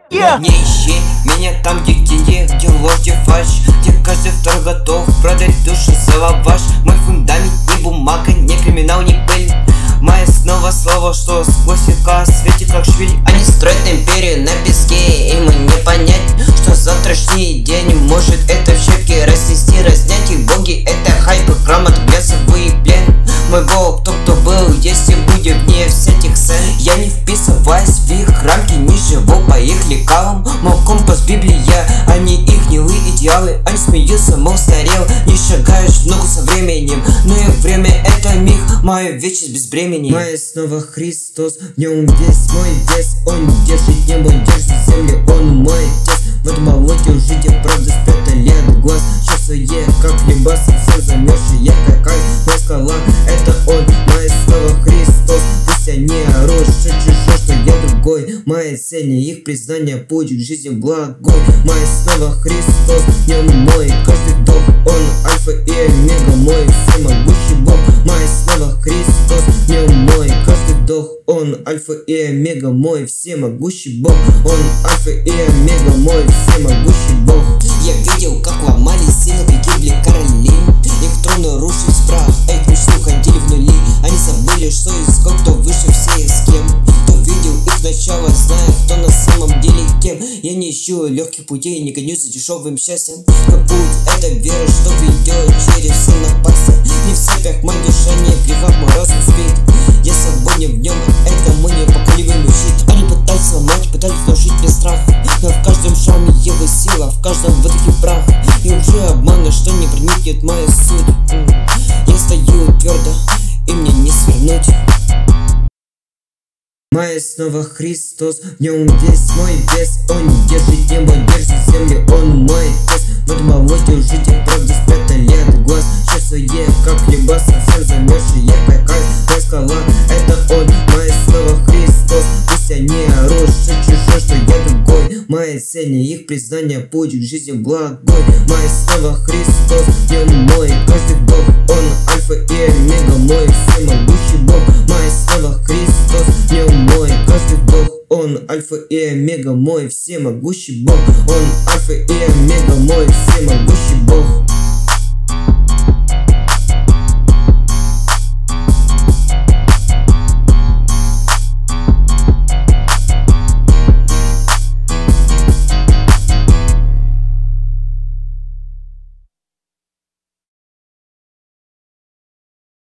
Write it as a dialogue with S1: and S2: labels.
S1: Не ищи меня там, где ложь, где фальшь, где каждый второй готов продать душу за лаваш. Мой фундамент не бумага, не криминал, не пыль. Мое снова слово, что сквозь века светит как швель. Они строят империю на песке, им не понять, что завтрашний день может это в щеки разнести, разнять. И боги это хайп и грамот, глянцевый плен. Мой бог, тот, кто был, есть и будет вне всяких сцен. Я не вписываюсь в их рамки, не живу по их лекалам. Мой компас Библия, они их гнилые идеалы. Они смеются, мол, старел, не шагаешь в ногу со временем. Но и время это миг, моя вечность без бремени. Мой снова Христос, в нем весь мой вес. Он держит небо, держит землю, он мой отец. В этом болоте уже где правда спрятали от глаз. Чувствуя, как хлеба совсем замерзшие, какая моя скала, это он, мой снова Христос. Пусть они орут, что чужой, что я другой. Моя цель, не их признание, путь к жизни благой. Мой снова Христос, в нем мой каждый вдох. Он альфа и омега, мой всемогущий Бог. Мой снова Христос, в нем мой каждый вдох. Он альфа и омега, мой всемогущий Бог. Он альфа и омега, мой всемогущий Бог. Я видел, как ломались силы, гибли короли. Их троны рушились в прах, их мечты уходили в нули. Они забыли, что искал, кто выше всех с кем. Кто видел их начало, зная, кто на самом деле кем. Я не ищу легких путей, не гонюсь за дешевым счастьем. Мой путь это вера, что ведет через все напасти. Не в цепях моей душа, не в грехах мой разум спит. Я свободен в нем, это мой непоколебимый щит. Они пытались сломать, пытались внушить мне страх. Но в каждом шраме его сила, в каждом выдохе прах. И уже обмана, что не проникнет моя суть. Я стою твердо, и мне не свернуть. Мой снова Христос, в нем весь мой вес. Он держит небо, держит землю, он мой отец. В этом болоте уже где правда спрятали от глаз. Чувствуя, как хлеба совсем замерзшие, какая моя скала, это он, мой снова Христос. Пусть они орут, что чужой, что я другой. Моя цель, не их признание, путь к жизни благой. Мой снова Христос, в нем мой каждый вдох. Он альфа и омега, мой всемогущий Бог. Мой снова Христос, в нем мой каждый вдох. Он альфа и омега, мой всемогущий Бог. Он альфа и омега, мой всемогущий Бог.